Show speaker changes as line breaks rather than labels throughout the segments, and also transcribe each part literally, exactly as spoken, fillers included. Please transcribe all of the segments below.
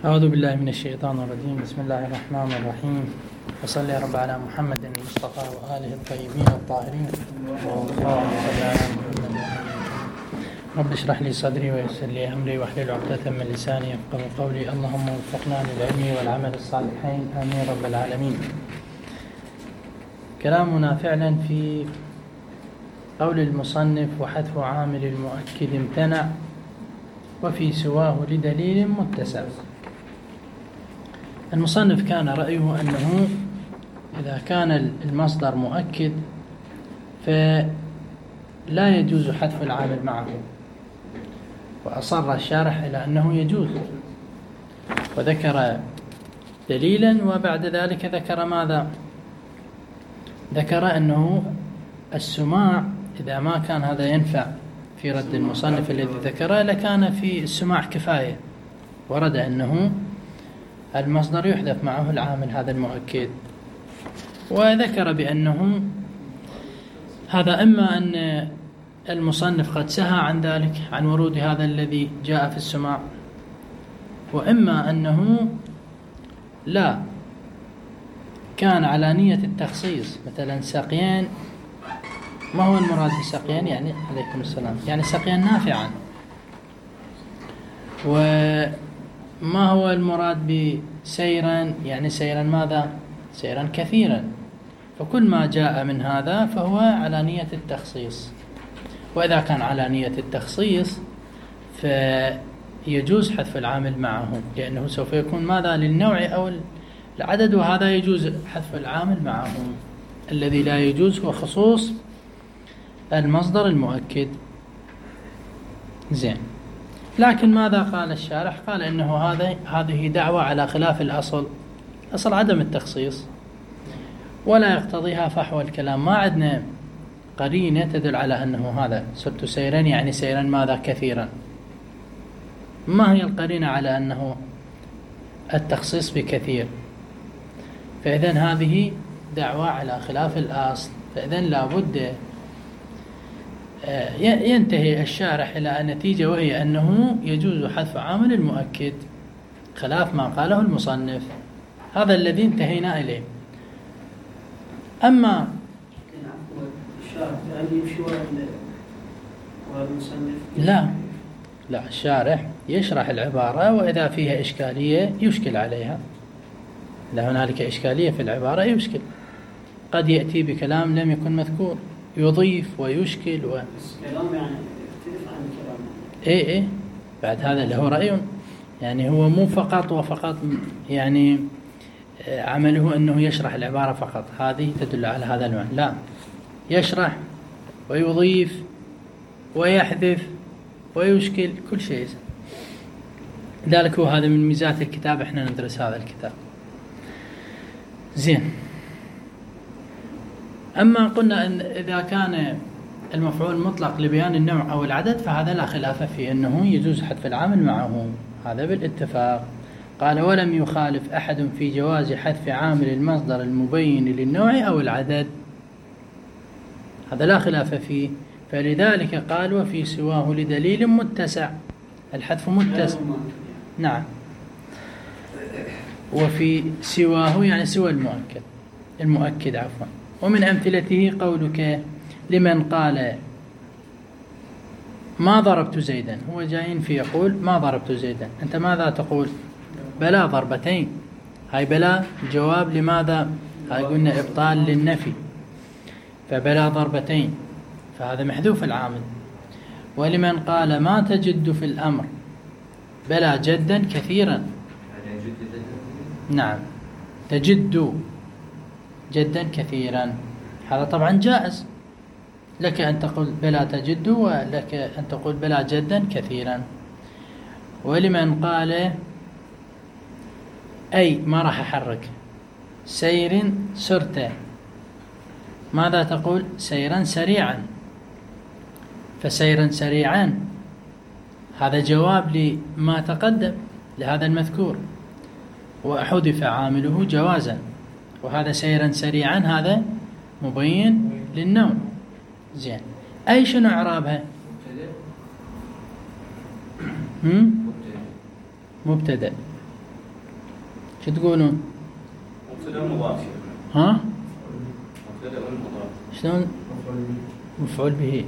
أعوذ بالله من الشيطان الرجيم. بسم الله الرحمن الرحيم. وصلى يا رب على محمد المصطفى وآله الطيبين الطاهرين. اللهم صل على محمد. رب اشرح لي صدري ويسر لي أمري واحلل عقدة من لساني يفقهوا قولي. اللهم وفقنا للعلم والعمل الصالحين آمين رب العالمين. كلامنا فعلا في قول المصنف وحذف عامل المؤكد امتنع وفي سواه لدليل متسع. المصنف كان رأيه أنه إذا كان المصدر مؤكد فلا يجوز حذف العامل معه، وأصر الشارح إلى أنه يجوز، وذكر دليلا وبعد ذلك ذكر ماذا؟ ذكر أنه السماع إذا ما كان هذا ينفع في رد المصنف الذي ذكره لكان في السماع كفاية، ورد أنه المصدر يحذف معه العامل هذا المؤكد. وذكر بأنه هذا إما أن المصنف قد سهى عن ذلك عن ورود هذا الذي جاء في السماع، وإما أنه لا كان على نية التخصيص، مثلا سقيان. ما هو المراد بسقيان؟ يعني عليكم السلام، يعني سقيان نافعا. وما هو المراد بسيرا؟ يعني سيرا ماذا؟ سيرا كثيرا. فكل ما جاء من هذا فهو على نية التخصيص، وإذا كان على نية التخصيص فيجوز حذف العامل معه، لأنه سوف يكون ماذا؟ للنوع أو العدد، وهذا يجوز حذف العامل معه. الذي لا يجوز هو خصوص المصدر المؤكد. زين، لكن ماذا قال الشارح؟ قال إنه هذا هذه دعوة على خلاف الأصل، أصل عدم التخصيص، ولا يقتضيها فحوى الكلام. ما عندنا قرينة تدل على أنه هذا سرت سيرا يعني سيرا ماذا؟ كثيرا. ما هي القرينة على أنه التخصيص بكثير؟ فإذن هذه دعوة على خلاف الأصل، فإذن لابد ينتهي الشارح إلى النتيجة، وهي أنه يجوز حذف عامل المؤكد خلاف ما قاله المصنف. هذا الذي انتهينا إليه. أما لا لا الشارح يشرح العبارة، وإذا فيها إشكالية يشكل عليها. إذا هنالك إشكالية في العبارة يشكل، قد يأتي بكلام لم يكن مذكور، يضيف ويشكل و...
كلام يعني يختلف عن كلام.
إيه إيه بعد هذا له رأي، يعني هو مو فقط وفقط يعني عمله أنه يشرح العبارة فقط، هذه تدل على هذا المعنى. لا، يشرح ويضيف ويحذف ويشكل كل شيء. ذلك هو هذا من ميزات الكتاب، احنا ندرس هذا الكتاب. زين، أما قلنا أن إذا كان المفعول مطلق لبيان النوع أو العدد فهذا لا خلاف فيه أنه يجوز حذف العامل معه، هذا بالاتفاق. قال ولم يخالف أحد في جواز حذف عامل المصدر المبين للنوع أو العدد، هذا لا خلاف فيه. فلذلك قال وفي سواه لدليل متسع، الحذف متسع. نعم، وفي سواه يعني سوى المؤكد، المؤكد عفوا. ومن أمثلته قولك لمن قال ما ضربت زيدا، هو جاين في يقول ما ضربت زيدا، أنت ماذا تقول؟ بلا ضربتين. هاي بلا جواب لماذا؟ هاي قلنا إبطال للنفي، فبلا ضربتين، فهذا محذوف العامل. ولمن قال ما تجد في الأمر بلا جدا كثيرا، نعم تجد جدا كثيرا، هذا طبعا جائز، لك أن تقول بلا تجد، ولك أن تقول بلا جدا كثيرا. ولمن قال أي ما راح أحرك سير سرت، ماذا تقول؟ سيرا سريعا، فسيرا سريعا هذا جواب لما تقدم لهذا المذكور، وحذف عامله جوازا، وهذا سيرا سريعا هذا مبين للنوم. زين، أي شنو إعرابها؟ مبتدأ. شو تقولون؟
مبتدأ مضاف.
ها؟
مبتدأ مضاف.
شلون؟ مفعول به.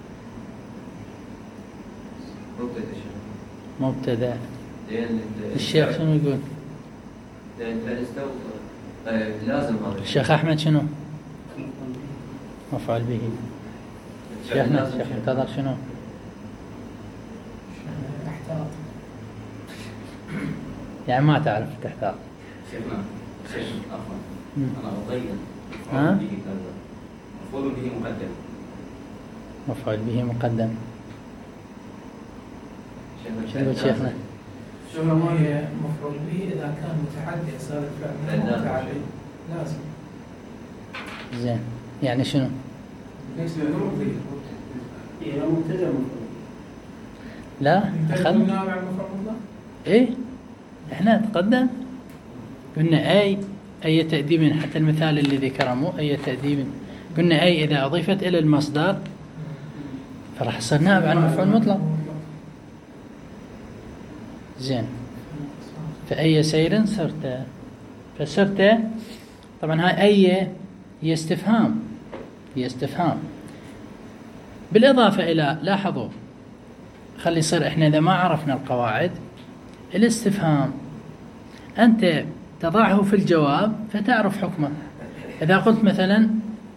مبتدأ. الشيخ شنو يقول؟
لازم هذا.
الشيخ أحمد شنو؟ مفعول به. شيخنا الشيخ منتظر شنو؟
احتاط.
يعني ما تعرف تحتاط.
شيخنا شيخ عفوا أنا أضيع.
ها؟
مفعول به مقدم.
مفعول به مقدم. شو يقول شيخنا؟
شو هي مفعول به إذا كان متعدي صار الفعل منه متعدي لازم.
زين يعني شنو؟
ليس مفعول
إيه مبتدأ مفعول.
لا
أخذنا نابع مفعول مطلق.
إيه إحنا تقدم قلنا أي أي تأديب حتى المثال اللي ذكره مو أي تأديب قلنا أي إذا أضيفت إلى المصدر فراح يصير نائب عن مفعول مطلق. زين فأي سير صرت فصرت طبعا هاي أي هي استفهام هي استفهام بالإضافة إلى لاحظوا خلي يصير إحنا إذا ما عرفنا القواعد الاستفهام أنت تضعه في الجواب فتعرف حكمه. إذا قلت مثلا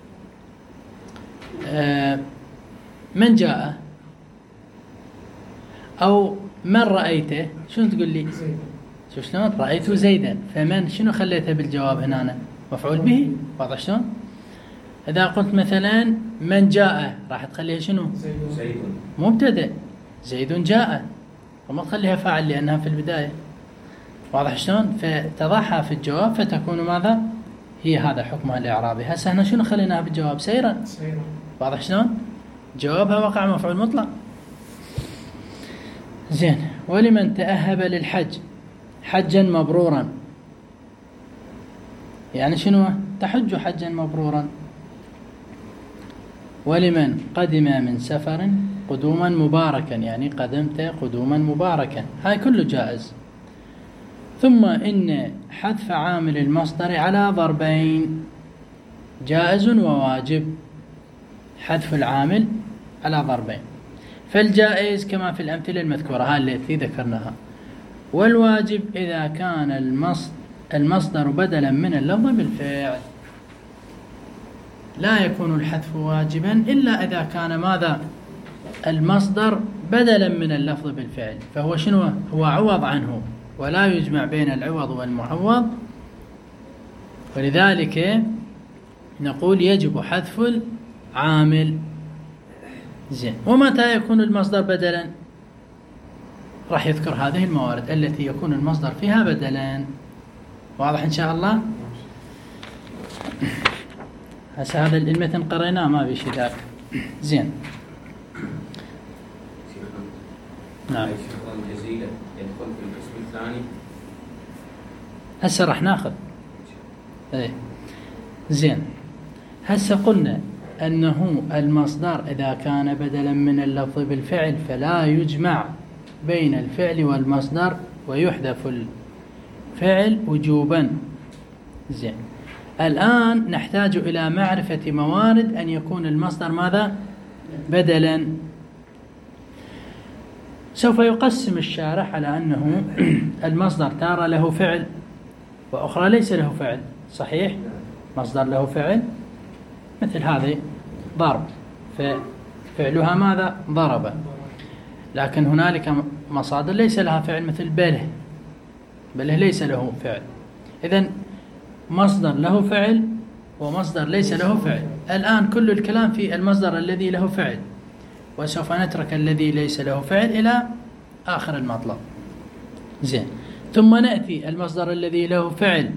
من جاء أو من رأيته شنو تقول لي؟ شوف شلون رأيت زيدا فمن شنو خليته بالجواب هنا مفعول به واضح شلون؟ إذا قلت مثلا من جاء راح تخليها شنو؟
زيد
مبتدأ زيد جاء وما تخليها فاعل لأنها في البداية واضح شلون؟ فتضعها في الجواب فتكون ماذا؟ هي هذا حكمها الإعرابي. هسه احنا شنو خليناها بالجواب؟ سيرا. واضح شلون؟ جوابها وقع مفعول مطلق. زين ولمن تأهب للحج حجا مبرورا يعني شنو؟ تحج حجا مبرورا. ولمن قدم من سفر قدوما مباركا يعني قدمت قدوما مباركا هاي كله جائز. ثم إن حذف عامل المصدر على ضربين جائز وواجب. حذف العامل على ضربين فالجائز كما في الأمثلة المذكورة هاي التي ذكرناها والواجب إذا كان المصدر بدلا من اللفظ بالفعل. لا يكون الحذف واجبا إلا إذا كان ماذا المصدر بدلا من اللفظ بالفعل فهو شنو هو عوض عنه ولا يجمع بين العوض والمعوض ولذلك نقول يجب حذف العامل. زين ومتى يكون المصدر بدلا؟ راح يذكر هذه الموارد التي يكون المصدر فيها بدلا. واضح إن شاء الله؟ هسه هذا المتن قريناه ما بيشي ذاك. زين نعم
الجزيلة يدخل في القسم الثاني.
هسه راح ناخذ ايه زين هسه قلنا أنه المصدر إذا كان بدلا من اللفظ بالفعل فلا يجمع بين الفعل والمصدر ويحذف الفعل وجوبا. زين الآن نحتاج إلى معرفة موارد أن يكون المصدر ماذا؟ بدلا. سوف يقسم الشارح على أنه المصدر تارة له فعل وأخرى ليس له فعل. صحيح؟ مصدر له فعل مثل هذه ضرب ففعلها ماذا؟ ضرب. لكن هنالك مصادر ليس لها فعل مثل بله بله ليس له فعل. إذن مصدر له فعل ومصدر ليس له فعل. الآن كل الكلام في المصدر الذي له فعل وسوف نترك الذي ليس له فعل إلى آخر المطلب. زين ثم نأتي المصدر الذي له فعل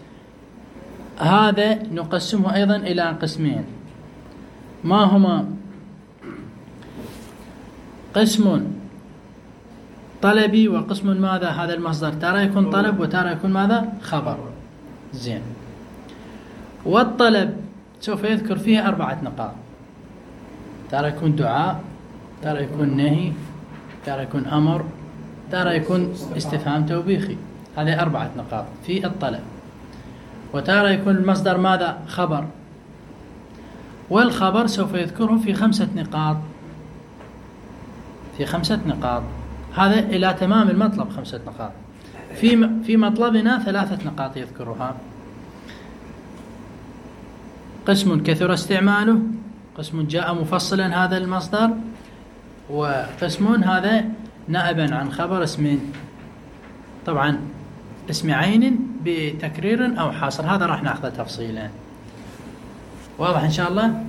هذا نقسمه أيضا إلى قسمين ما هما؟ قسم طلبي وقسم ماذا؟ هذا المصدر ترى يكون طلب وترى يكون ماذا؟ خبر. زين والطلب سوف يذكر فيه أربعة نقاط ترى يكون دعاء ترى يكون نهي ترى يكون أمر ترى يكون استفهام توبيخي. هذه أربعة نقاط في الطلب. وتارة يكون المصدر ماذا؟ خبر، والخبر سوف يذكره في خمسة نقاط، في خمسة نقاط. هذا إلى تمام المطلب خمسة نقاط. في في مطلبنا ثلاثة نقاط يذكرها: قسم كثر استعماله، قسم جاء مفصلا هذا المصدر، وقسم هذا نائبا عن خبر اسم، طبعا اسم عين بتكرير أو حاصر. هذا راح ناخذه تفصيلا. واضح إن شاء الله؟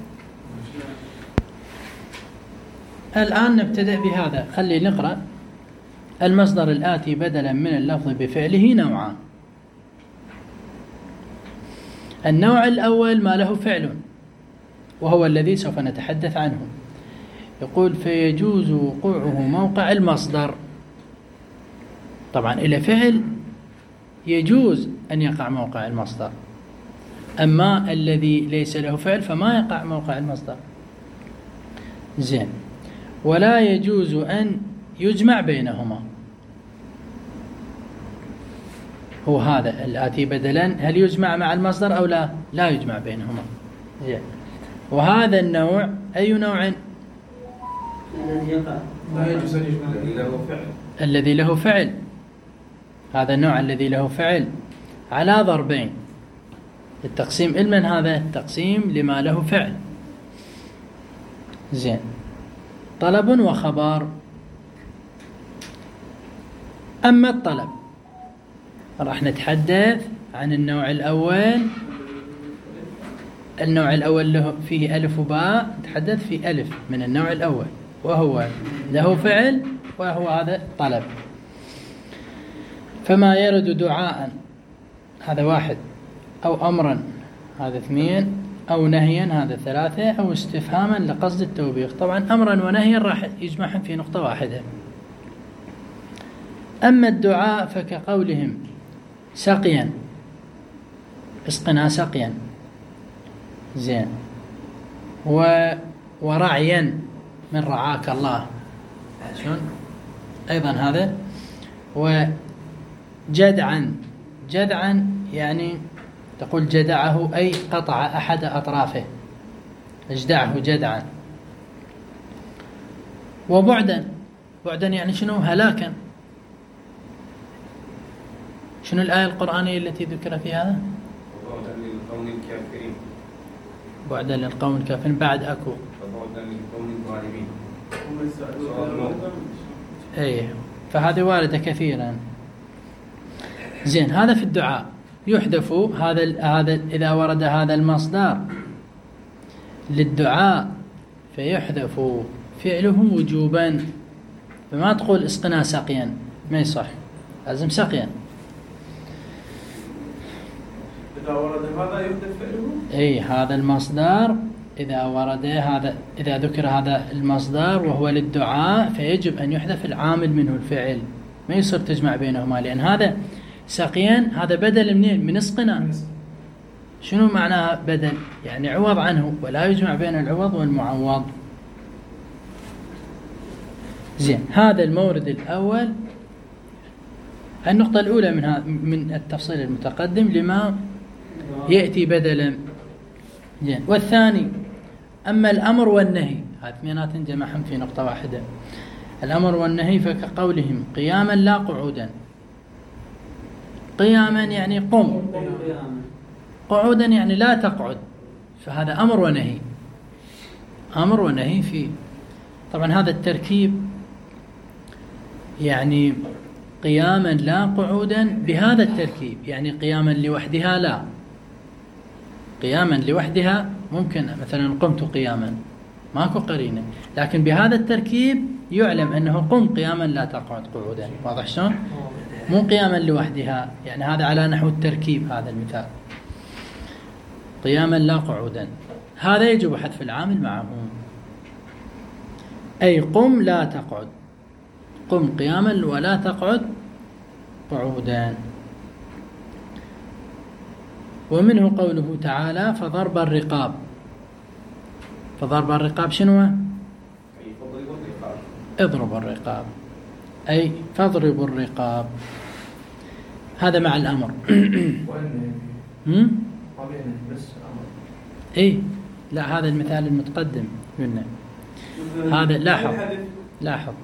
الآن نبتدأ بهذا. خلي نقرأ. المصدر الآتي بدلا من اللفظ بفعله نوعان. النوع الأول ما له فعل، وهو الذي سوف نتحدث عنه. يقول: فيجوز وقوعه موقع المصدر. طبعا إلى فعل يجوز أن يقع موقع المصدر، أما الذي ليس له فعل فما يقع موقع المصدر. زين. ولا يجوز أن يجمع بينهما. هو هذا الآتي بدلا، هل يجمع مع المصدر أو لا؟ لا يجمع بينهما. زين. وهذا النوع أي نوع؟
الذي يقع
لا يجوز أن يجمع الذي له فعل.
الذي له فعل. هذا النوع الذي له فعل على ضربين. التقسيم لمن هذا؟ التقسيم لما له فعل. زين. طلب وخبر. أما الطلب راح نتحدث عن النوع الأول. النوع الأول له فيه ألف وباء، نتحدث في ألف من النوع الأول، وهو له فعل، وهو هذا طلب. فما يرد دعاء، هذا واحد، أو أمرا، هذا اثنين، أو نهيا، هذا ثلاثة، أو استفهاما لقصد التوبيخ. طبعا أمرا ونهيا راح يجمعهم في نقطة واحدة. أما الدعاء فكقولهم سقيا، اسقنا سقيا. زين. و ورعيا، من رعاك الله. شلون؟ أيضا هذا. وجدعا، جدعا يعني تقول جدعه أي قطع أحد أطرافه، اجدعه جدعا. وبعدا، بعدا يعني شنو؟ هلاكا. شنو الآية القرآنية التي ذكر في هذا؟
بعدا للقوم الكافرين.
بعدا للقوم الكافرين. بعد أكو
بعدا للقوم الظالمين.
أي، فهذه واردة كثيرا. زين. هذا في الدعاء يحذف هذا هذا إذا ورد هذا المصدر للدعاء فيحذف فعله وجوبا. فما تقول اسقنا سقيا، ما يصح، لازم سقيا.
إذا ورد هذا يحذف فعله.
أي، هذا المصدر إذا ورد هذا، إذا ذكر هذا المصدر وهو للدعاء فيجب أن يحذف العامل منه الفعل، ما يصير تجمع بينهما، لأن هذا سقيا هذا بدل منين؟ من اسقنا. شنو معناه بدل؟ يعني عوض عنه، ولا يجمع بين العوض والمعوض. زين. هذا المورد الأول، النقطة الأولى من من التفصيل المتقدم لما يأتي بدلا. زين. والثاني أما الأمر والنهي، هذه اثنينات جمعهم في نقطة واحدة. الأمر والنهي فكقولهم قياما لا قعودا. قياما يعني قم، قعودا يعني لا تقعد، فهذا أمر ونهي. أمر ونهي فيه. طبعا هذا التركيب يعني قياما لا قعودا بهذا التركيب، يعني قياما لوحدها لا. قياما لوحدها ممكن مثلا قمت قياما، ماكو قرينة، لكن بهذا التركيب يعلم أنه قم قياما لا تقعد قعودا. واضح شلون؟ مو قياما لوحدها، يعني هذا على نحو التركيب. هذا المثال قياما لا قعودا، هذا يجب حذف العامل معه. أي قم لا تقعد، قم قياما ولا تقعد قعودا. ومنه قوله تعالى فضرب الرقاب. فضرب الرقاب شنو؟ اضرب الرقاب، أي فاضربوا الرقاب. هذا مع الأمر.
وإن
هم؟
قبيل بس أمر.
إيه لا، هذا المثال المتقدم قلنا. هذا لاحظ لاحظ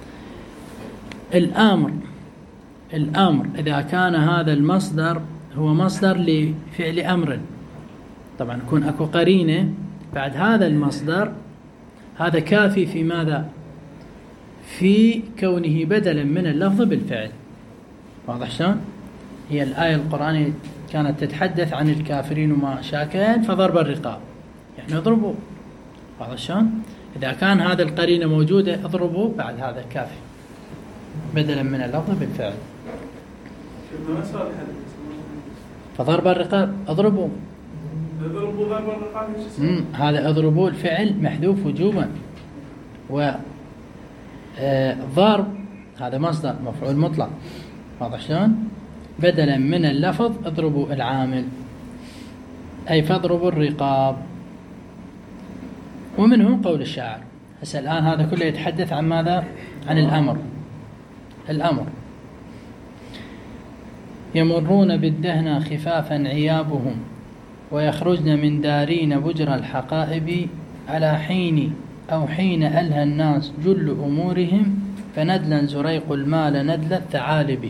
الأمر الأمر إذا كان هذا المصدر هو مصدر لفعل أمر، طبعا يكون أكو قرينة بعد هذا المصدر، هذا كافي في ماذا؟ في كونه بدلا من اللفظ بالفعل. واضح شلون؟ هي الآية القرآنية كانت تتحدث عن الكافرين وما شاكين فضرب الرقاب، يعني اضربوا. واضح شلون؟ إذا كان هذا القرينة موجودة اضربوا بعد هذا كافي بدلا من اللفظ بالفعل. فضرب الرقاب اضربوا.
اضربوا ضرب الرقاب.
هذا اضربوا الفعل محذوف وجوبا، و آه ضرب هذا مصدر مفعول مطلق. واضح شلون؟ بدلا من اللفظ اضربوا العامل، أي فاضربوا الرقاب. ومنه قول الشاعر. هسه الآن هذا كله يتحدث عن ماذا؟ عن الأمر. الأمر يمرون بالدهنة خفافا عيابهم، ويخرجن من دارين بجر الحقائب، على حين أو حين ألهى الناس جل أمورهم، فندلا زريق المال ندل الثعالب.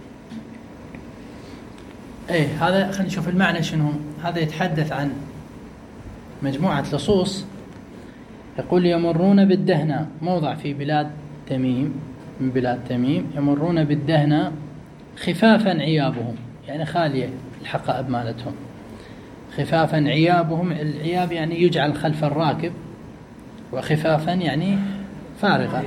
ايه هذا خلينا نشوف المعنى شنو. هذا يتحدث عن مجموعة لصوص. يقول يمرون بالدهنة، موضع في بلاد تميم، من بلاد تميم، يمرون بالدهنة خفافا عيابهم، يعني خالية الحقائب مالتهم. خفافا عيابهم، العياب يعني يجعل خلف الراكب، وخفافا يعني فارغة.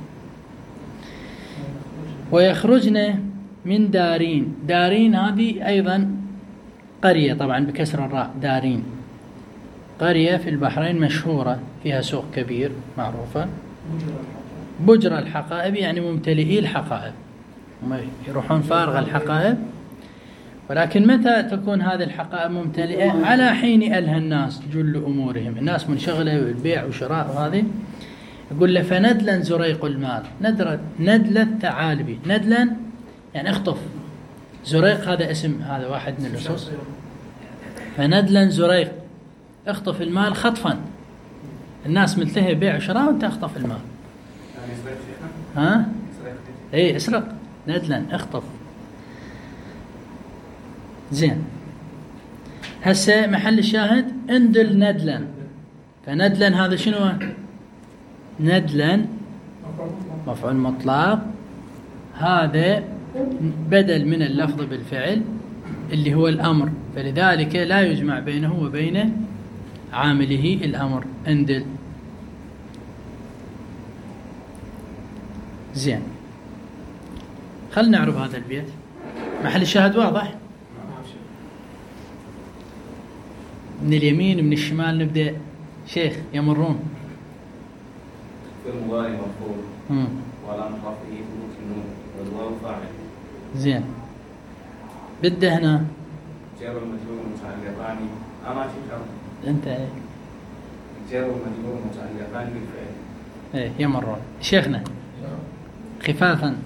ويخرجن من دارين، دارين هذه أيضا قرية طبعا بكسر الراء، دارين قرية في البحرين مشهورة، فيها سوق كبير معروفة. بجر الحقائب يعني ممتلئي الحقائب، يروحون فارغ الحقائب. ولكن متى تكون هذه الحقائب ممتلئة؟ على حين ألهى الناس جل أمورهم، الناس منشغلة بالبيع وشراء. وهذه يقول له فندلا زريق المال، ندل ندل الثعالب. ندلا يعني اخطف. زريق هذا اسم، هذا واحد من اللصوص. فندلا زريق، اخطف المال خطفا. الناس ملتهية بيع وشراء وانت اخطف المال. ها؟ ايه اسرق. ندلا اخطف. زين. هسه محل الشاهد اندل ندلا. فندلا هذا شنو؟ ندلا مفعول مطلق، هذا بدل من اللفظ بالفعل اللي هو الأمر، فلذلك لا يجمع بينه وبين عامله الأمر. اندل. زين، خلنا نعرف هذا البيت. محل الشاهد واضح؟ من اليمين من الشمال نبدأ. شيخ يمرون
في المضارع مفعول وعلامة رفعه ثبوت النون والواو فاعل.
زين. بالدهنة
جار والمجرور متعلقان. أنا شيخ
أنت إيه؟
جار والمجرور متعلقان بالفعل.
إيه يمرون. شيخنا خفافا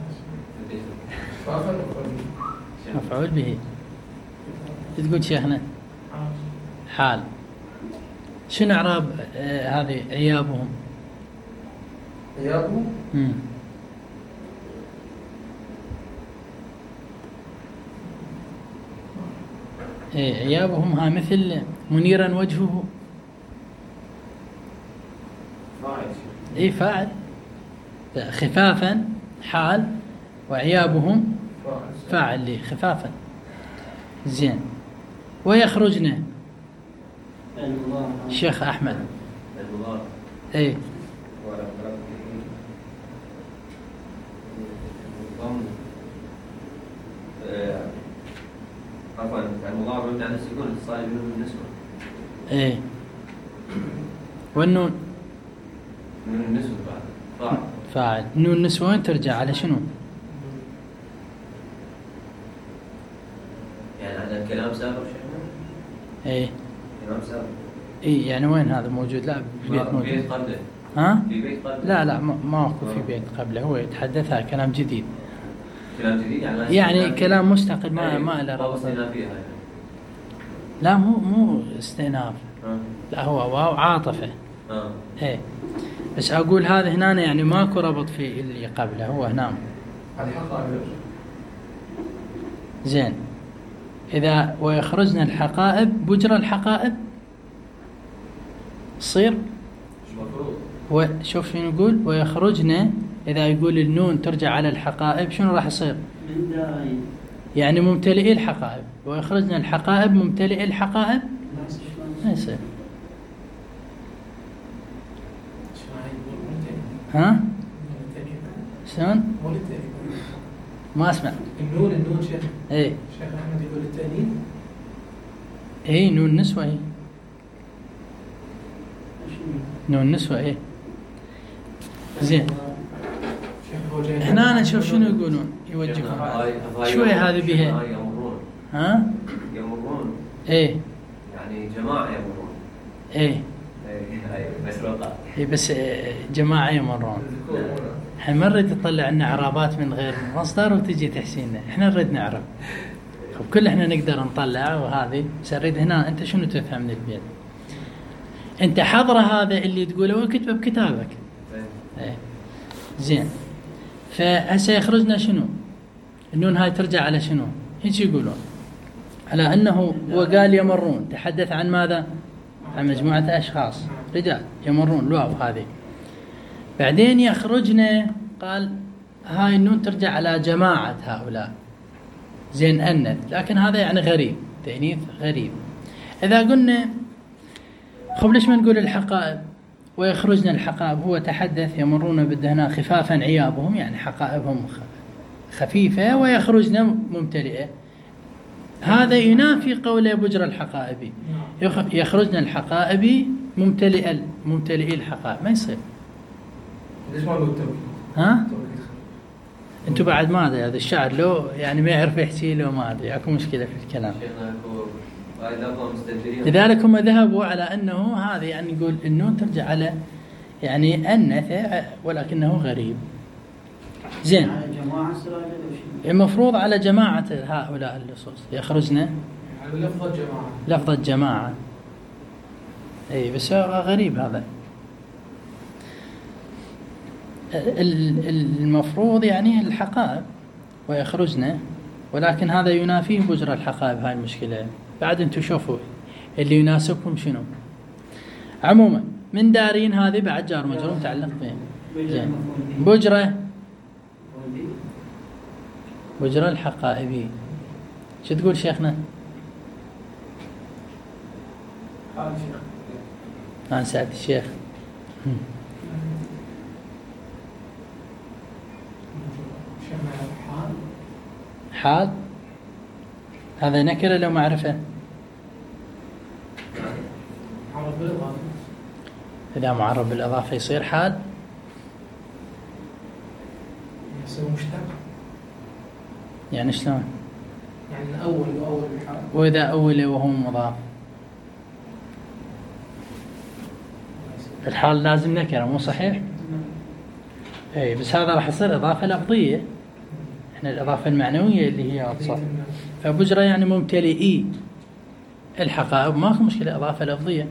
مفعول به. تقول شيخنا حال. شنو إعراب آه هذه عيابهم؟
عيابهم
امم ايه عيابهم ها مثل منيرا وجهه.
فاعل.
ايه فاعل. خفافا حال، وعيابهم فاعل لي خفافا. زين. ويخرجنا الشيخ أحمد. ايه
عفوا المضارع يبدأ على السكون الصالح منه النسبة.
ايه والنون
من النسبة بعد فاعل.
فاعل. نون النسوة وين ترجع على شنو؟
يعني هذا الكلام سابق شيخنا؟
ايه
كلام سابق.
ايه يعني وين هذا موجود؟ لا بيت موجود.
بيت قبله.
ها؟
في بيت قبله.
لا لا ما اكو في بيت قبله، هو يتحدث هذا كلام جديد.
كلام جديد يعني
يعني كلام مستقل ما ما له ربط. لا مو مو استئناف، لا هو واو عاطفة.
اه
ايه بس اقول هذا هنا يعني ماكو ربط في اللي قبله، هو هنا زين. اذا ويخرجنا الحقائب بجرى الحقائب تصير وشوف شنو يقول ويخرجنا. اذا يقول النون ترجع على الحقائب شنو راح يصير؟ يعني ممتلئي الحقائب. ويخرجنا الحقائب ممتلئي الحقائب ما يصير. ها شلون؟ ما اسمع.
النون النون شيخ.
ايه
شيخ احمد يقول التأنيث.
ايه نون نسوة. ايه نون نسوة. ايه زين. هنا أنا نشوف شنو يقولون يوجهون شوية هذه بها. ها؟
يمرون.
ايه
يعني جماعة يمرون.
ايه
ايه بس وقع.
ايه بس جماعة يمرون. احنا ما نريد نطلع لنا اعرابات من غير مصدر وتجي تحسيننا، احنا نريد نعرف. خب كل احنا نقدر نطلع وهذه، بس اريد هنا انت شنو تفهم من البيت؟ انت حضره هذا اللي تقوله وكتبه بكتابك. ايه زين. فهسه يخرجنا شنو؟ النون هاي ترجع على شنو؟ هيك يقولون على انه وقال يمرون تحدث عن ماذا؟ عن مجموعة اشخاص رجال يمرون الواو هذه. بعدين يخرجنا قال هاي النون ترجع على جماعة هؤلاء. زين أنث، لكن هذا يعني غريب، تأنيث غريب. إذا قلنا خب ليش ما نقول الحقائب ويخرجنا الحقائب؟ هو تحدث يمرون بالدهنا خفافا عيابهم، يعني حقائبهم خفيفة ويخرجنا ممتلئة. هذا ينافي قول بجر الحقائب يخرجنا الحقائب ممتلئ ممتلئي الحقائب، ما يصير.
ليش ما نقول التوكيد؟
ها؟ انتوا بعد ما ادري هذا الشاعر لو يعني ما يعرف يحكي له ما ادري اكو مشكله في الكلام. لذلك هم ذهبوا على انه هذه يعني نقول النون ترجع على يعني انثى ولكنه غريب. زين. المفروض على جماعه هؤلاء اللصوص يخرجنا
على لفظ جماعه.
لفظ جماعه. اي بس غريب هذا. المفروض يعني الحقائب ويخرجنا، ولكن هذا ينافيه بجر الحقائب. هاي المشكلة. بعد انتم شوفوا اللي يناسبكم شنو. عموما من دارين هذه بعد جار مجرور متعلق بهم. زين. بجرة بجر الحقائب شو تقول شيخنا؟ أنا سعد الشيخ. حال هذا نكرة لو معرفة؟
معرف بالإضافة.
إذا معرف بالإضافة يصير حال؟
يصير مشتق.
يعني شلون؟
يعني أول وأول الحال.
وإذا أول وهو مضاف الحال لازم نكرة مو صحيح؟ أي بس هذا راح يصير إضافة لفظية. احنا الإضافة المعنوية اللي هي أتصل. فبجرة يعني ممتلئي الحقائب ماكو مشكلة إضافة لفظية.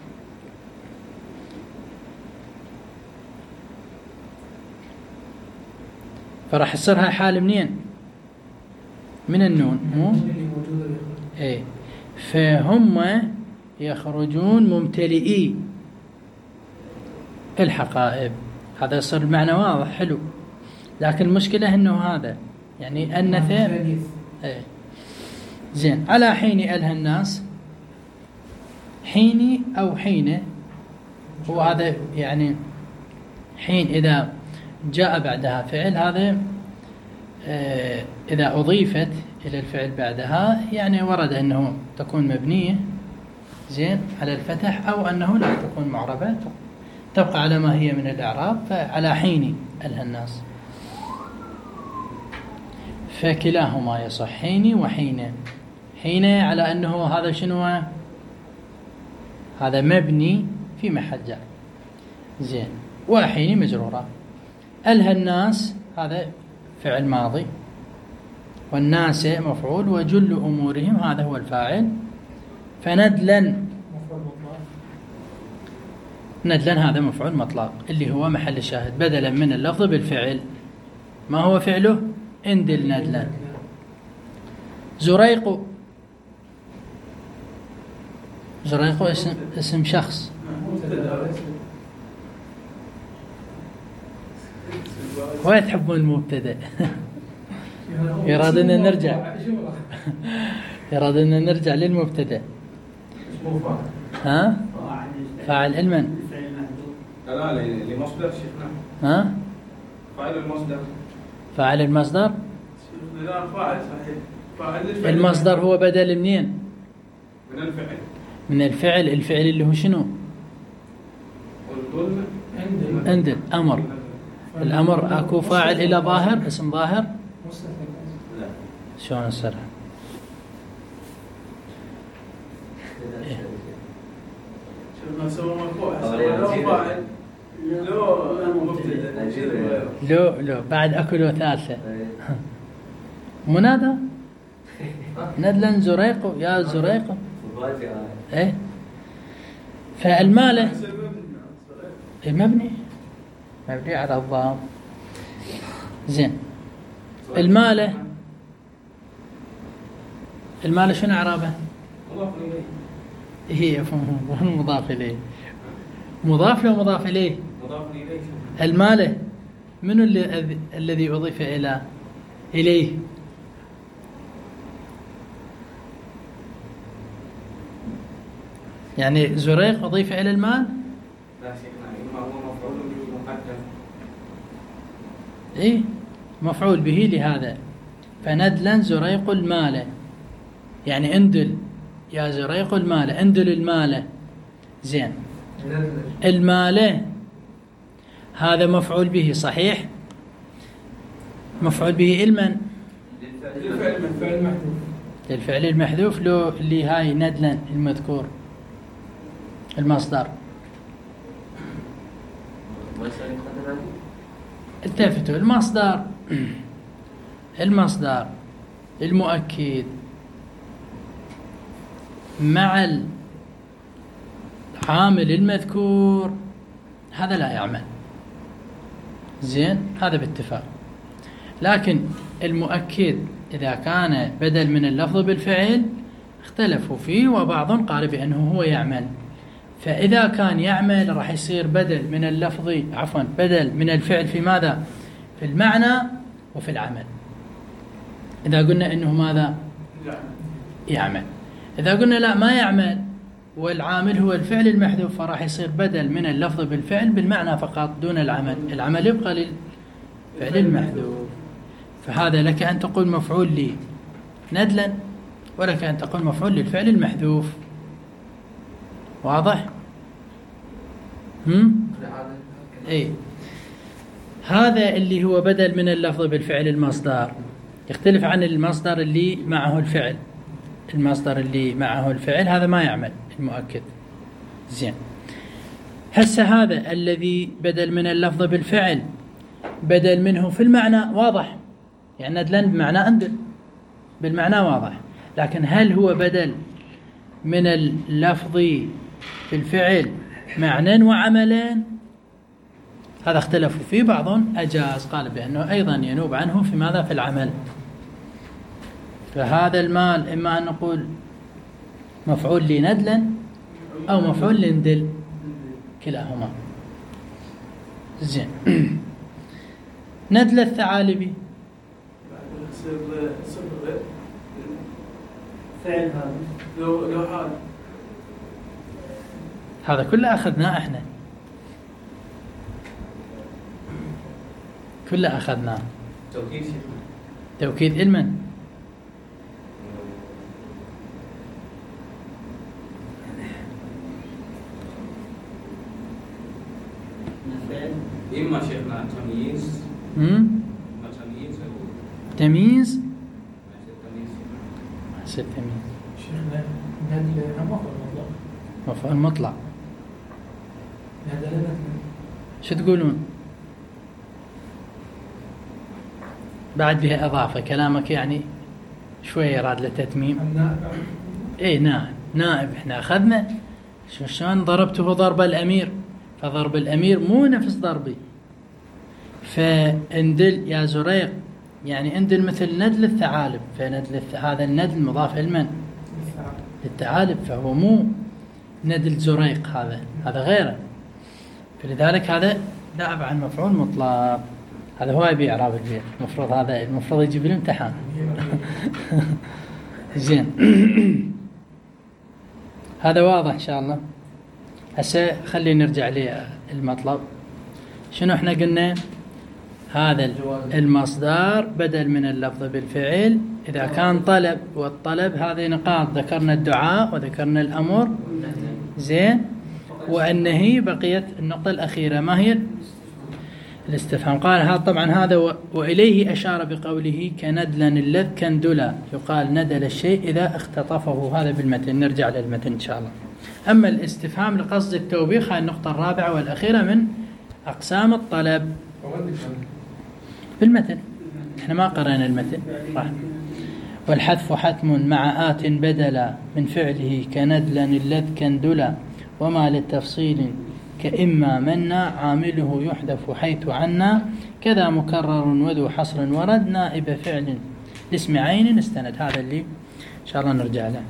فراح يصير هاي حال منين؟ من النون مو؟ ايه. فهم يخرجون ممتلئي الحقائب. هذا يصير المعنى واضح حلو. لكن المشكلة انه هذا يعني أنثى. ايه. زين. على حين ألها الناس حيني أو حين هو هذا يعني حين إذا جاء بعدها فعل هذا اه إذا أضيفت إلى الفعل بعدها يعني ورد أنه تكون مبنية زين على الفتح أو أنه لا تكون معربة تبقى على ما هي من الإعراب. فعلى حين ألها الناس فكلاهما يصح حين وحين. حين على أنه هذا شنو؟ هذا مبني في محل جر زين. وحين مجرورة. ألها الناس هذا فعل ماضي والناس مفعول وجل أمورهم هذا هو الفاعل. فندلا
مفعول مطلق.
ندلا هذا مفعول مطلق اللي هو محل الشاهد بدلا من اللفظ بالفعل. ما هو فعله؟ اندل ندلا. زريق، زريق اسم, اسم شخص. وين تحبون المبتدأ؟ يرادنا نرجع يرادنا نرجع للمبتدأ. ها؟ فاعل علما.
لا لا لمصدر شيخنا.
ها؟
فاعل المصدر.
فاعل المصدر؟
لا فاعل صحيح. فاعل الفعل.
المصدر هو بدل منين؟
من الفعل.
من الفعل. الفعل اللي هو شنو؟
عندل.
عندل أمر. الأمر أكو فاعل إلى ظاهر اسم ظاهر.
لا.
شلون السرح؟
شوفنا سوى مرفوع. لو فاعل. لو مبتدأ.
لو لو بعد أكو لو ثالثة. منادى. ندلا زريق يا زريق. إيه. فالمالة مبني مبني على الضام. زين. المالة المالة شنو إعرابه؟
مضاف إليه.
هي مضاف إليه. مضاف لو مضاف إليه.
مضاف إليه.
المالة منو اللي الذي أضيف إلى إليه؟ يعني زريق أضيف إلى المال؟
لا شيخنا إنما هو مفعول به مقدم.
إيه مفعول به لهذا. فندلا زريق المال، يعني اندل يا زريق المال، اندل المال. زين. المال هذا مفعول به صحيح؟ مفعول به المن
للفعل المحذوف.
للفعل المحذوف لو اللي هاي ندلا المذكور المصدر. التفتوا المصدر المصدر المؤكد مع العامل المذكور هذا لا يعمل. زين هذا باتفاق. لكن المؤكد إذا كان بدل من اللفظ بالفعل اختلفوا فيه وبعضهم قال بأنه هو يعمل. فإذا كان يعمل راح يصير بدل من اللفظ عفوا بدل من الفعل في ماذا؟ في المعنى وفي العمل. إذا قلنا إنه ماذا؟ يعمل. إذا قلنا لا ما يعمل والعامل هو الفعل المحذوف فراح يصير بدل من اللفظ بالفعل بالمعنى فقط دون العمل. العمل يبقى للفعل المحذوف. فهذا لك أن تقول مفعول لي ندلا ولك أن تقول مفعول للفعل المحذوف. واضح؟ هم؟ اي هذا اللي هو بدل من اللفظ بالفعل المصدر يختلف عن المصدر اللي معه الفعل. المصدر اللي معه الفعل هذا ما يعمل المؤكد. زين. هسه هذا الذي بدل من اللفظ بالفعل بدل منه في المعنى واضح، يعني ندلن بمعنى أندل بالمعنى واضح. لكن هل هو بدل من اللفظ بالفعل معنى وعملين؟ هذا اختلفوا فيه. بعضهم أجاز قال بأنه أيضا ينوب عنه في ماذا؟ في العمل. فهذا المال إما أن نقول مفعول لندلا أو مفعول لندل كلاهما. زين. ندل الثعالبي
فعل هذا
لو لو حال
هذا كله أخذناه إحنا كله أخذناه.
توكيد شيخنا.
توكيد المن
إما شيخنا تمييز.
هم؟
إما تمييز أو
تمييز.
تمييز.
حسب تمييز.
شيخنا ندل مفعول مطلق.
مفعول مطلق.
ندل ندل.
شو تقولون؟ بعد بها إضافة كلامك يعني شوية راد لتتميم.
النائب.
اي نائب نائب احنا اخذنا شو شلون ضربته ضرب الامير، فضرب الامير مو نفس ضربي. فاندل يا زريق يعني اندل مثل ندل الثعالب، فندل الث... هذا الندل مضاف لمن؟ للثعالب، فهو مو ندل زريق، هذا هذا غيره. فلذلك هذا نائب عن مفعول مطلق. هذا هو يبي اعراب البيت، المفروض هذا المفروض يجيب الامتحان. زين. هذا واضح ان شاء الله. هسه خلينا نرجع للمطلب. شنو احنا قلنا؟ هذا المصدر بدل من اللفظ بالفعل اذا كان طلب، والطلب هذه نقاط، ذكرنا الدعاء وذكرنا الامر، زين، والنهي بقيت النقطة الأخيرة ما هي؟ الاستفهام. قال هذا طبعا هذا و... وإليه أشار بقوله كندلا اللذ كندلا، يقال ندل الشيء إذا اختطفه. هذا بالمتن، نرجع للمتن إن شاء الله. أما الاستفهام لقصد التوبيخ، هذه النقطة الرابعة والأخيرة من أقسام الطلب بالمتن. احنا ما قرأنا المتن راح. والحذف حتم مع آت بدلا من فعله كندلا اللذ كندلا، وما للتفصيل كإما منا عامله يحذف حيث عنا، كذا مكرر وذو حصر ورد نائب فعل لاسم عين استند. هذا اللي إن شاء الله نرجع له.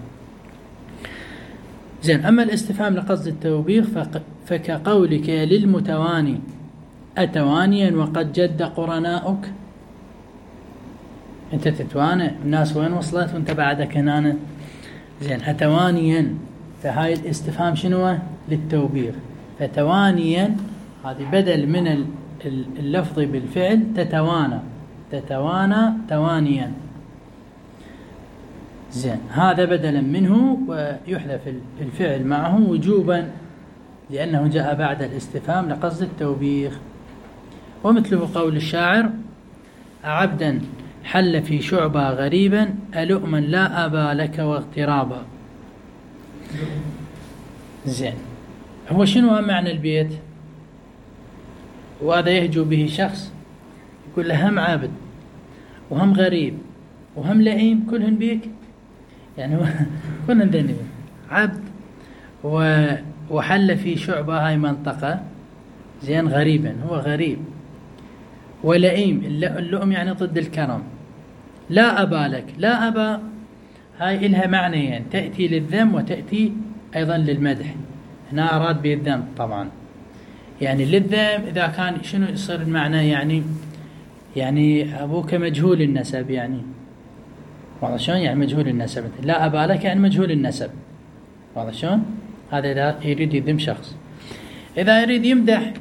زين. أما الاستفهام لقصد التوبيخ فكقولك للمتواني أتوانيا وقد جد قرناؤك. أنت تتوانى، الناس وين وصلت وأنت بعدك هنا. زين. أتوانيا، فهاي الاستفهام شنو؟ للتوبيخ. فتوانيا هذه بدل من اللفظ بالفعل، تتوانى تتوانى توانيا. زين. هذا بدلا منه ويحذف الفعل معه وجوبا لأنه جاء بعد الاستفهام لقصد التوبيخ. ومثله قول الشاعر عبدا حل في شعبة غريبا ألؤما لا أبا لك واغترابا. زين. هو شنو معنى البيت؟ وهذا يهجو به شخص يقول له هم عابد وهم غريب وهم لئيم كلهن بيك، يعني كلهن ذنب عبد وحل في شعبة، هاي منطقة، زين، غريبا هو غريب، ولئيم اللؤم يعني ضد الكرم، لا أبا لك، لا أبا هاي إلها معنيين، يعني تأتي للذم وتأتي أيضا للمدح. هنا أراد به الذم طبعا، يعني للذم إذا كان شنو يصير المعنى؟ يعني يعني أبوك مجهول النسب، يعني واضح شلون؟ يعني مجهول النسب. لا أبا لك يعني مجهول النسب، واضح شلون؟ هذا إذا يريد يذم شخص. إذا يريد يمدح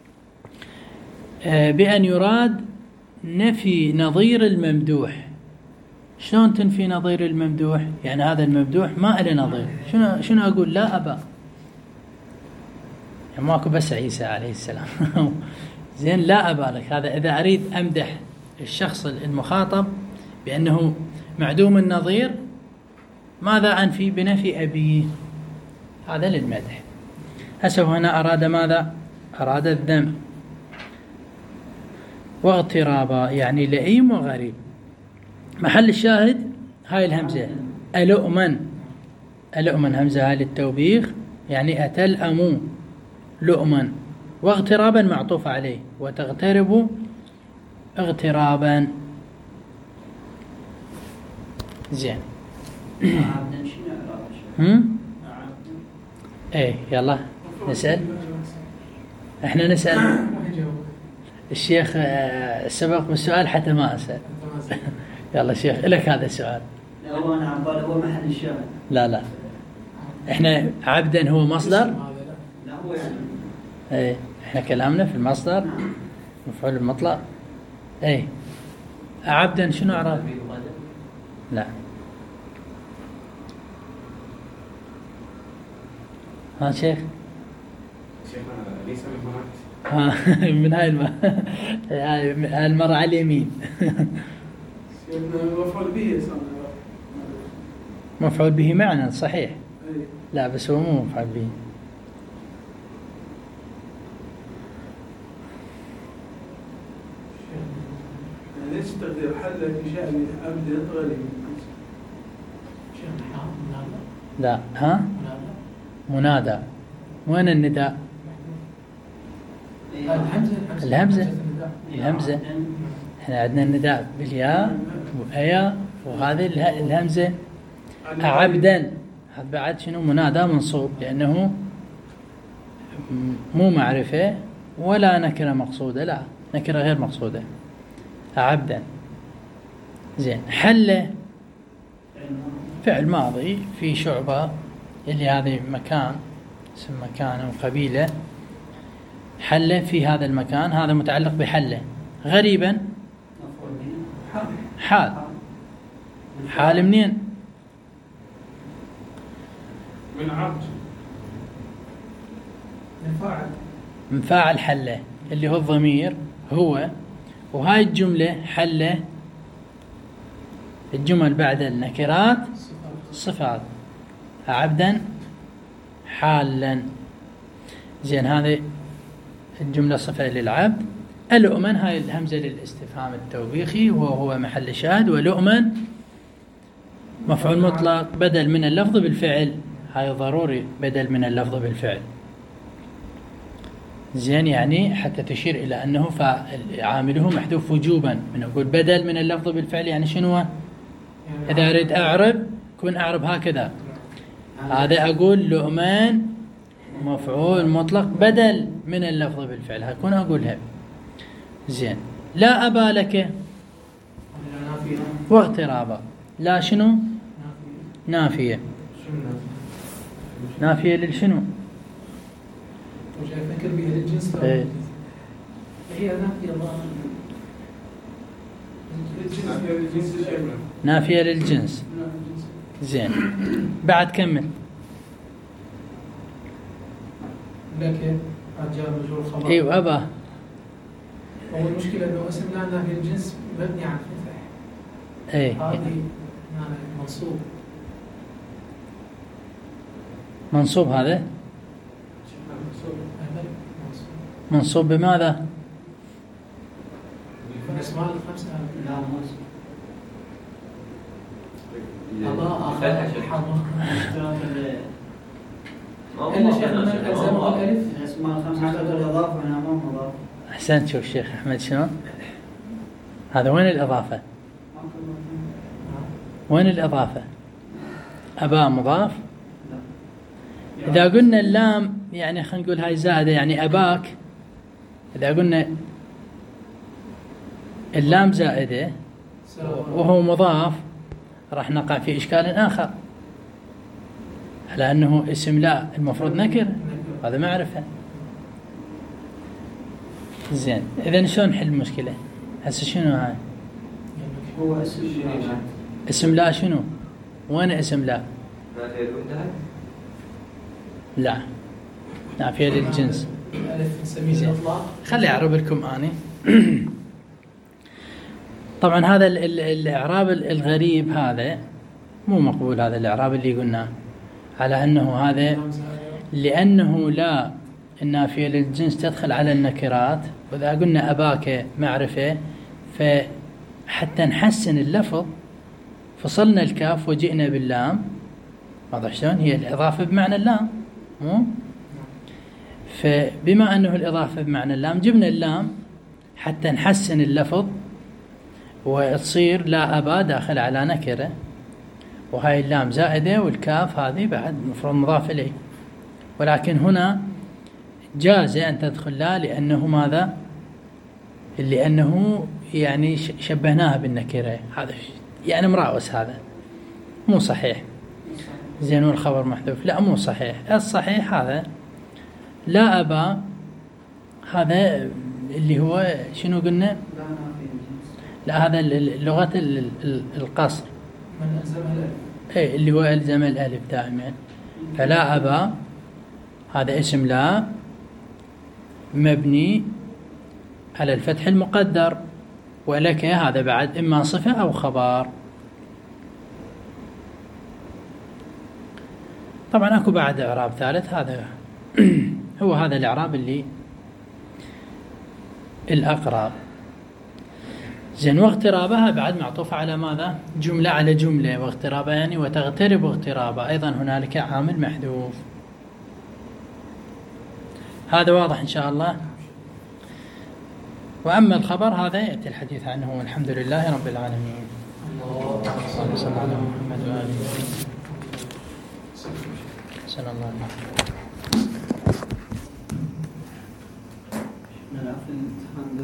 بأن يراد نفي نظير الممدوح. شلون تنفي نظير الممدوح؟ يعني هذا الممدوح ما له نظير. شنو شنو أقول؟ لا أبا، يعني ماكو بس عيسى عليه السلام. زين، لا أبا لك. هذا إذا أريد أمدح الشخص المخاطب بأنه معدوم النظير، ماذا أنفي؟ بنفي أبيه. هذا للمدح. هسه هنا أراد ماذا؟ أراد الذم. واغترابا يعني لئيم وغريب. محل الشاهد هاي الهمزة ألؤمن، ألؤمن همزة هاي للتوبيخ، يعني أتلأمو لؤمن. واغترابا معطوف عليه، وتغترب اغترابا. زين. هم؟ ايه يلا نسأل. احنا نسأل الشيخ سبق بالسؤال حتى ما أسأل. يلا شيخ لك هذا السؤال.
لا هو أنا عم بالي هو محل الشاهد.
لا لا احنا عبدا هو مصدر.
لا هو يعني.
ايه احنا كلامنا في المصدر مفعول المطلق. ايه عبدا شنو اعراب؟ لا ها شيخ.
شيخنا ليس من هناك.
ها من هاي الم... هاي المرة على اليمين.
مفعول به
مفعول به معنى صحيح.
أي.
لا بس هو مو مفعول به.
ليش تقدير حل في شأن عبد غريب؟
لا ها منادى. وين النداء؟ الهمزة الهمزة احنا عندنا النداء بالياء وأيا، وهذه الهمزة عبدا. هذا بعد شنو؟ منادى منصوب، لأنه مو معرفة ولا نكرة مقصودة، لا نكرة غير مقصودة. عبدا. زين. حل فعل ماضي في شعبة، اللي هذه مكان اسم مكان أو قبيلة. حل في هذا المكان، هذا متعلق بحله. غريبا حال. حال منين؟
من عبد، من فاعل،
من فاعل حله اللي هو الضمير هو. وهاي الجملة حله الجمل بعد النكرات صفات. عبدا حالا. زين. هذه الجملة صفة للعبد. اللؤمن هاي الهمزة للاستفهام التوبيخي وهو محل شاهد. ولؤمن مفعول مطلق بدل من اللفظ بالفعل. هاي ضروري بدل من اللفظ بالفعل. زين. يعني حتى تشير إلى أنه عامله محذوف وجوبا. من أقول بدل من اللفظ بالفعل يعني شنو؟ إذا أريد أعرب كون أعرب هكذا. هذا أقول لؤمان مفعول مطلق بدل من اللفظ بالفعل، هكون أقولها. زين. لا أبا لك واغترابا. لا شنو؟ نافية. نافية للشنو؟
فكر بها للجنس.
ايه.
هي نافية للجنس.
نافية للجنس. زين. بعد كمل.
لك رجال مجرور خبر.
ايوه أبا.
هو المشكلة انه اسم لا نافي الجنس مبني على الفتح.
ايه.
هذه منصوب.
منصوب هذا؟ منصوب بماذا؟
الاسماء الخمسة.
لا موسى.
الله
فتح
آخر
شيء.
حمر.
ما هو
إلا شيء من
ما
الألزام
هو-
والألف.
الاسماء الخمسة على الإضافة وأنا ما مضاف.
أحسنت. شوف شيخ أحمد شنو؟ هذا وين الإضافة؟ وين الإضافة؟ أبا مضاف. إذا قلنا اللام يعني خلينا نقول هاي زائدة يعني أباك. إذا قلنا اللام زائدة وهو مضاف راح نقع في إشكال آخر، على أنه اسم لا المفروض نكر، هذا معرفة. زين. إذن شلون نحل المشكلة؟ هسه شنو هاي؟
هو اسم لا.
اسم لا شنو؟ وين اسم لا؟
نافية وانتهت.
لا نافية للجنس.
الألف نسميه الإطلاق.
خلي أعرب لكم أني. طبعا هذا ال- ال- الإعراب الغريب هذا مو مقبول. هذا الإعراب اللي قلناه على أنه هذا لأنه لا النافية للجنس تدخل على النكرات. وإذا قلنا أباك معرفة فحتى نحسن اللفظ فصلنا الكاف وجئنا باللام. واضح شلون؟ هي الإضافة بمعنى اللام مو؟ فبما أنه الإضافة بمعنى اللام جبنا اللام حتى نحسن اللفظ وتصير لا أبا داخل على نكرة، وهاي اللام زائدة والكاف هذه بعد مفروض مضاف إليه. ولكن هنا جاز أن تدخل لا لأنه ماذا؟ لأنه يعني شبهناها بالنكرة. هذا يعني مراوس، هذا مو صحيح. زين. والخبر محذوف. لا مو صحيح. الصحيح هذا لا أبا، هذا اللي هو شنو قلنا؟
لا نافي الجنس.
لا هذا لغة القصر.
من ألزم الألف.
اي اللي هو ألزم الألف دائما. فلا أبا هذا اسم لا مبني على الفتح المقدر. ولك هذا بعد إما صفة أو خبر. طبعا أكو بعد إعراب ثالث، هذا هو هذا الإعراب اللي الأقرب. زين. واغترابها بعد معطوفة على ماذا؟ جملة على جملة. واغترابها يعني وتغترب اغترابا، أيضا هنالك عامل محذوف. هذا واضح إن شاء الله. وأما الخبر هذا يأتي الحديث عنه، والحمد لله رب العالمين. اللهم صل على محمد وآله صلى الله عليه وسلم.